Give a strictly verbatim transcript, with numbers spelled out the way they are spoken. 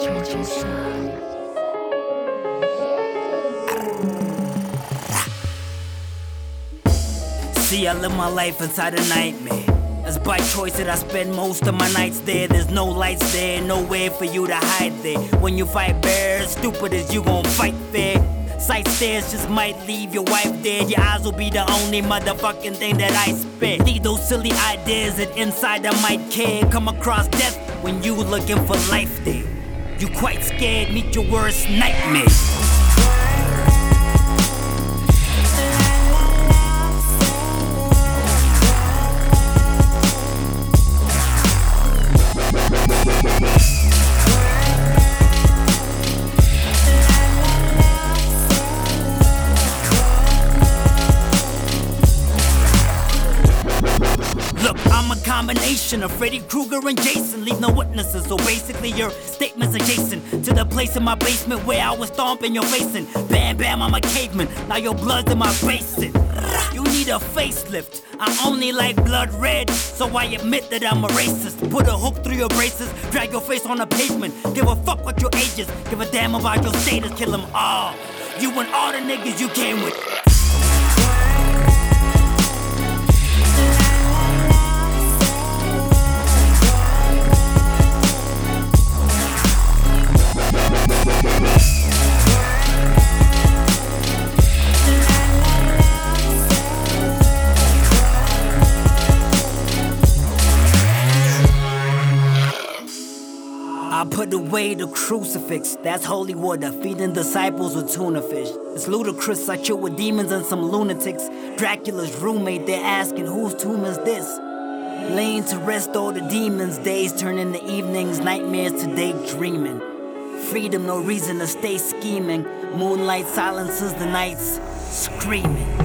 See, I live my life inside a nightmare. It's by choice that I spend most of my nights there. There's no lights there, nowhere for you to hide there. When you fight bears, stupid as you gon' fight fair. Sight stairs just might leave your wife dead. Your eyes will be the only motherfucking thing that I spit. Need those silly ideas that inside I might care. Come across death when you looking for life there. You quite scared, meet your worst nightmare. Look, I'm a combination of Freddy Krueger and Jason. Leave no witnesses, so basically your statement's adjacent to the place in my basement where I was stomping your face in. Bam, bam, I'm a caveman, now your blood's in my basin. You need a facelift, I only like blood red, so I admit that I'm a racist. Put a hook through your braces, drag your face on the pavement. Give a fuck what your age is, give a damn about your status. Kill them all, you and all the niggas you came with. I put away the crucifix, that's holy water, feeding disciples with tuna fish. It's ludicrous, I chill with demons and some lunatics. Dracula's roommate, they're asking whose tomb is this? Laying to rest all the demons, days turn into evenings, nightmares to daydreaming. Freedom, no reason to stay scheming. Moonlight silences the nights, screaming.